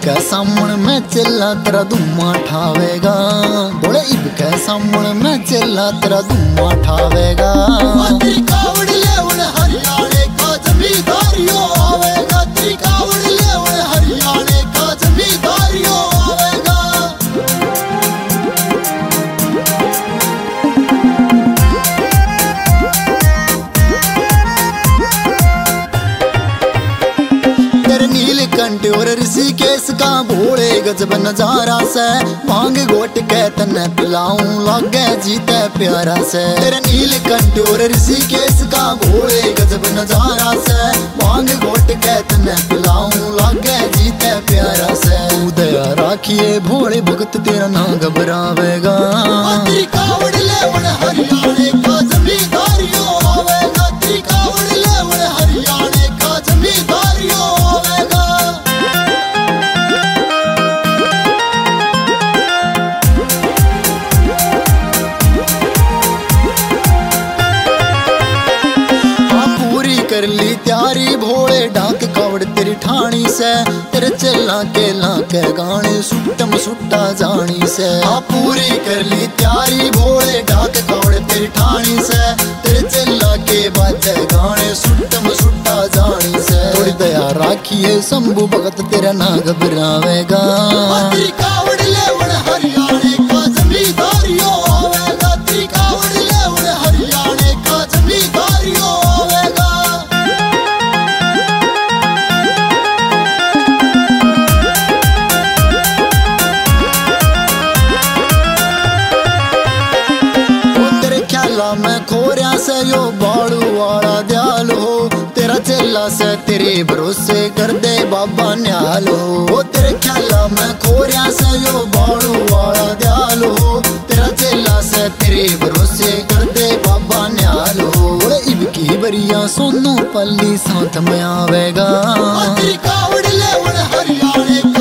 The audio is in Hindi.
के सामने मैं चला तेरा धुआं ठावेगा, बोले इब के सामने मैं चला तेरा धुआं ठावेगा। तेरी कावड़ लेवल हरियाणे का जमींदारियों आवेगा, तेरी कावड़ लेवल हरियाणे का जमींदारियों आवेगा। नीलकंठ और ऋषिकेश का भोले गजब नजारा से, भांग घोट के तने पिलाऊं लागे जीते प्यारा से। तेरे नीलकंठ और ऋषिकेश का भोले गजब नजारा से, भांग घोट के तने पिलाऊं लागे जीते प्यारा से। उदया राखिए भोले भगत तेरा ना घबरावेगा, तेरी कावड़ लेवल हरियाणे का जमींदारियों आवेगा, तेरी कावड़ लेवल हरियाणे का जमींदारियों आवेगा। कर ली त्यारी भोले डाक कावड़ तेरी ठाणी से, तेरे चला के लाके गाने सुट्टम सुट्टा जानी से। पूरी कर ली त्यारी भोले डाक कावड़ तेरी ठाणी से, तेरे चला के बाजे गाने सुट्टम सुट्टा जानी से। थोड़ी दया राखिए शंभु भगत तेरा ना घबरावेगा, तेरी कावड़ लेवल हरियाणे का जमींदारियों आवेगा, तेरी कावड़ लेवल हरियाणे का जमींदारियों आवेगा। मैं खोरिया से यो बाड़ू वाला दयाल हो, तेरा चेला से तेरे भरोसे कर दे बाबा न्याल हो। तेरे ख्याला मैं खोरिया से यो बाड़ू वाला दयाल हो, तेरा चेला से तेरे भरोसे कर दे बाबा न्याल हो। इब की बरिया सोनू पल्ली साथ में आवेगा, तेरी कावड़ लेवल हरियाणे